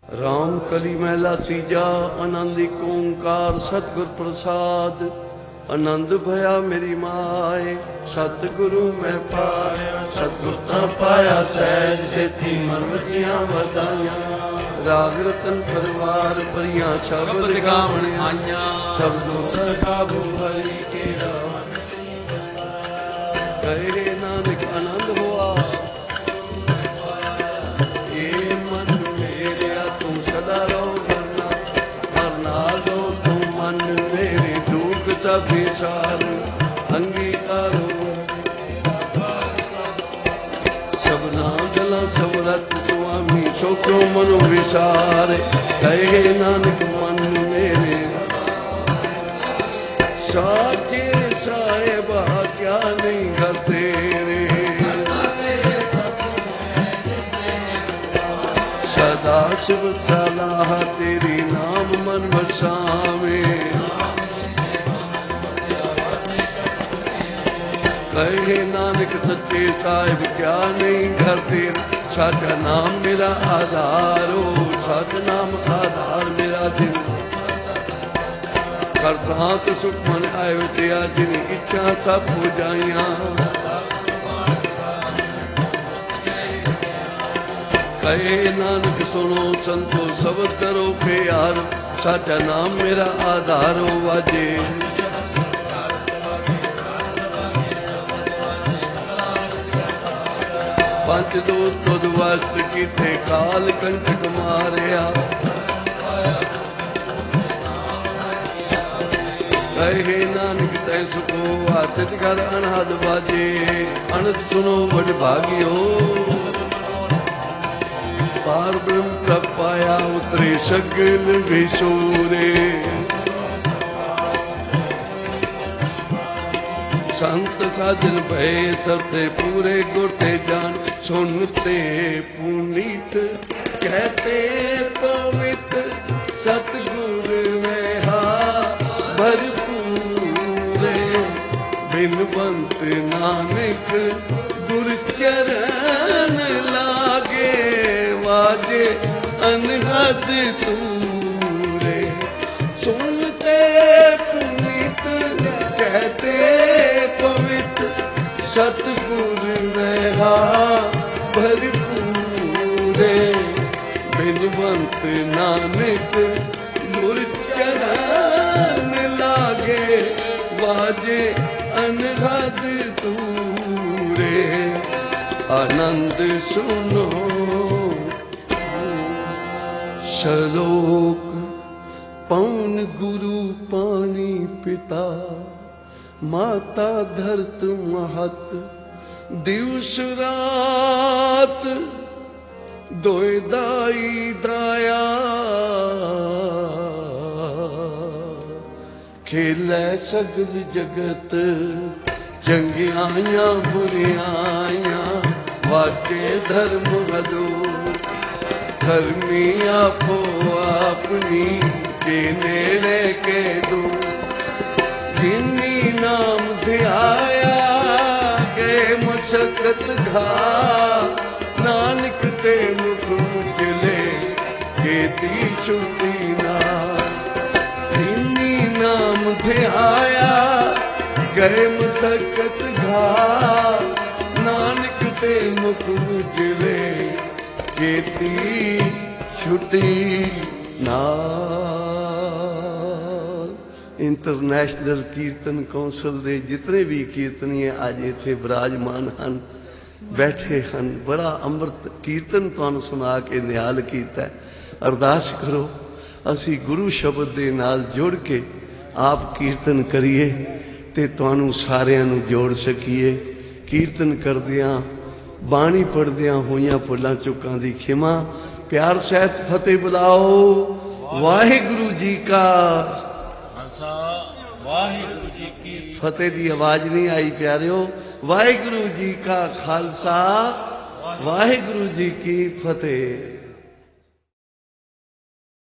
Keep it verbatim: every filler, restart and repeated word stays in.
राम कली महला तीजा आनंद एक ओंकार सतगुर प्रसाद। आनंद भया मेरी माए सतगुरु मैं पाया। सतगुर ता पाया सहज सेती मन वजियां वधाइयां। राग रतन परवार परियां शब्द गावण आइयां। शब्दों का काबू हरि के राम कहे नानक आनंद हुआ। विचार अंगीकारो सबना गला सबरत स्वामी शोको मनो विचार। कहे नानक मन मेरे साचे साहेबा क्या नहीं कर तेरे। सदा शिव सलाह तेरी नाम मन बसावे। कहे नानक सच्चे साहिब क्या नहीं घर तेरा। साचा नाम मेरा आधार हो सत नाम आधार मेरा दिन। कर सांत सुख मन आयो ते जिन इच्छा सब हो जाइया। कहे नानक सुनो संतो सब करो प्यार। साचा नाम मेरा आधार हो वाजे। पंच दोष तुद वस्त किथे काल कंटक मारिया। कहे नानक तै सुखो आतित कर अनहद बाजे। अनंत सुनो बड़ भागियो पार ब्रह्म प्रभ पाया। उतरे सगल विशोरे संत साजन भय सबते पूरे गुरते जान। सुनते पुनीत कहते पवित्र सतगुर में हा भरपूरे। बिनवंत नानक गुर चरण लागे वाजे अनहद तूरे। सुनते पुनीत कहते पवित्र सतगुर रहा भरपूरे। बिनवंत नानक गुर चरण लागे वाजे अनहद तूरे। आनंद सुनो श्लोक पौन गुरु पानी पिता माता धरत महत। दिवस रात दोय दाई दाया। खेलै सगल जगत चंगियां बुरियां। वाजे धर्म हदो धर्मी आपो अपनी के नेड़े के दो। जिनी नाम ध्याया के मुशक्कत घा। नानक ते मुख उजले केती छुटी ना। जिनी नाम ध्याया गए मुशक्कत घा। नानक ते मुख उजले केती छुटी ना। इंटरनेशनल कीर्तन कौंसल के जितने भी कीर्तनीय अज इत्थे विराजमान हैं बैठे हैं। बड़ा अमृत कीर्तन तुहानूं सुना के निहाल कीता। अरदास करो असी गुरु शब्द के नाल जुड़ के आप कीर्तन करिए ते तुहानूं सारिआं नूं जोड़ सकीए। कीर्तन करदिआं बाणी पढ़दिआं होइआं भुलां चुकां दी खिमा। प्यार सहित फतेह बुलाओ। वाहिगुरू जी का वाहिगुरू जी की फतेह। दी आवाज नहीं आई प्यारियो। वाहिगुरू जी का खालसा वाहिगुरू जी की फतेह।